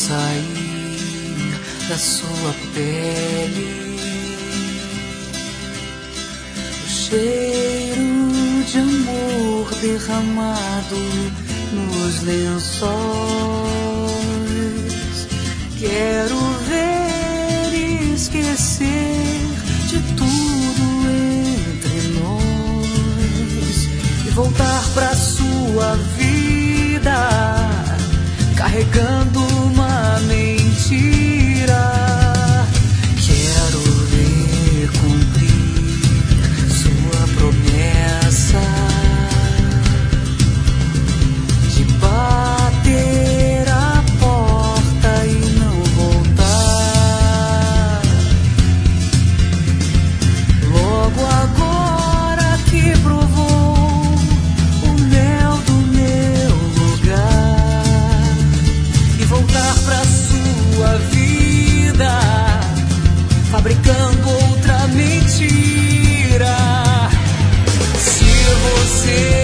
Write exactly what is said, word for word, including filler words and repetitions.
sair da sua pele, o cheiro de amor derramado nos lençóis. Quero ver e esquecer de tudo entre nós e voltar pra sua vida, carregando uma mentira. Quero ver cumprir sua promessa de bater a porta e não voltar. Logo agora que provou o mel do meu lugar e voltar pra sua vida, fabricando outra mentira. Se você